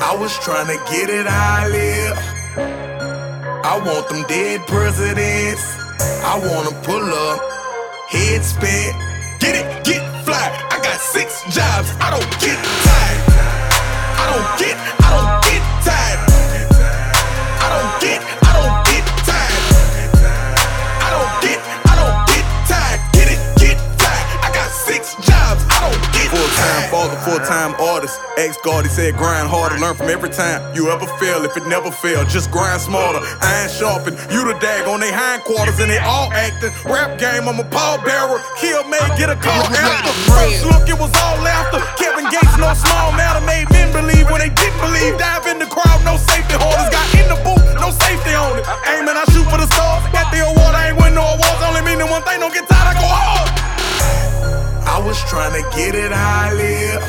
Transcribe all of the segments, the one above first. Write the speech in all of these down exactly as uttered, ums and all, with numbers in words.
I was trying to get it how I live. I want them dead presidents. I wanna pull up, head spin, get it, get fly. I got six jobs, I don't get tired. I don't get, I don't get tired. I don't get, I don't get tired. I don't get, I don't get tired. Get it, get tired. I got six jobs, I don't get tired. Full-time father, full-time artist. Ex-guard, he said grind harder, learn from every time you ever fail. If it never failed, just grind smarter. Iron sharpen, you the dag on they hindquarters and they all acting. Rap game, I'm a pallbearer. Kill May, get a call after. First look, it was all laughter. Kevin Gates, no small matter, made men believe when they didn't believe. Dive in the crowd, no safety holders. Got in the booth, no safety on it. Aiming, I shoot for the stars. Got the award, I ain't win no awards. Only meaning one thing, don't get tired, I go hard. I was trying to get it how I live.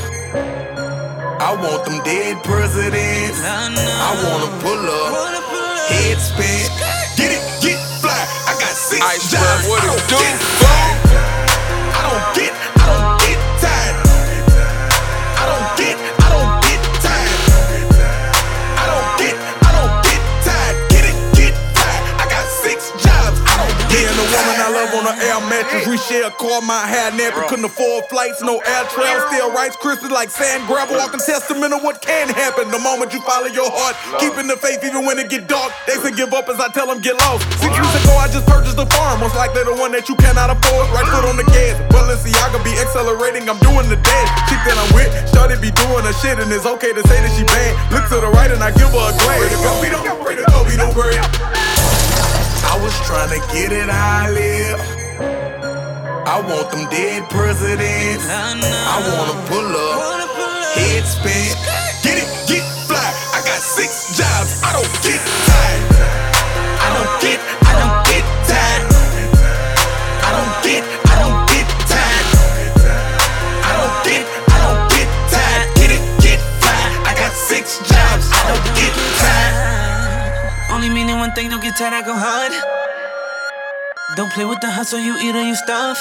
I want them dead presidents. I wanna pull up, head spin, get it, get fly. I got six jobs, I don't get tired. I don't get, I don't get tired. I don't get, I don't get tired. I don't get, I don't get tired. Get it, get fly. I got six jobs, I don't get And the woman I tired. love on her air mattress. We share a car, my hair napping. Couldn't afford flights, no air travel. Still writes crystals like sand gravel. Walking testament of what can happen the moment you follow your heart. Keeping the faith even when it get dark. They say give up as I tell them get lost. Six years ago I just purchased a farm. Most likely the one that you cannot afford. Right foot on the gas. Balenciaga be accelerating, I'm doing the dash. Chick that I'm with, shorty be doing her shit. And it's okay to say that she bad. Look to the right and I give her a glance. Pray to go, we don't, pray to go, we don't pray. I was trying to get it how I live. I want them dead presidents. I wanna pull up, head spin, get it, get fly. I got six jobs, I don't get tired. I don't get, I don't get tired. I don't get, I don't get tired. I don't get, I don't get tired. Get it, get fly. I got six jobs, I don't get tired. Only meaning one thing, don't get tired, I go hard. Don't play with the hustle, you eat or you starve.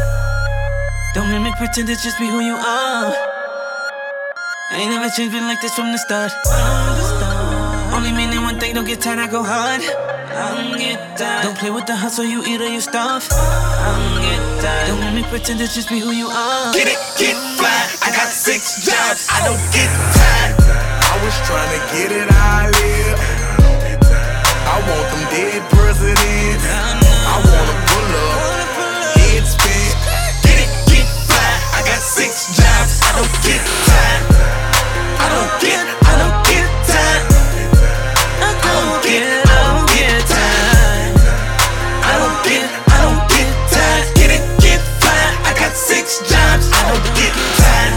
Don't mimic, pretend to just be who you are. I ain't never changed, been like this from the start. Only meaning one thing, don't get tired, I go hard. Don't play with the hustle, you eat or you starve. Don't mimic, pretend to just be who you are. Get it, get fly. I got six jobs, I don't get tired. I was trying to get it how I live. I want them dead presidents. I wanna pull up, head spin, get it, get fly. I got six jobs, I don't get tired. I don't get, I don't get tired. I don't get, I don't get tired. I don't get, I don't get tired. Get it, get fly. I got six jobs, I don't get tired.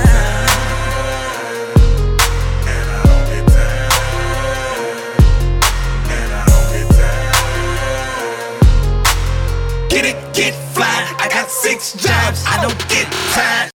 Get it, get fly. I got six jobs, I don't get tired.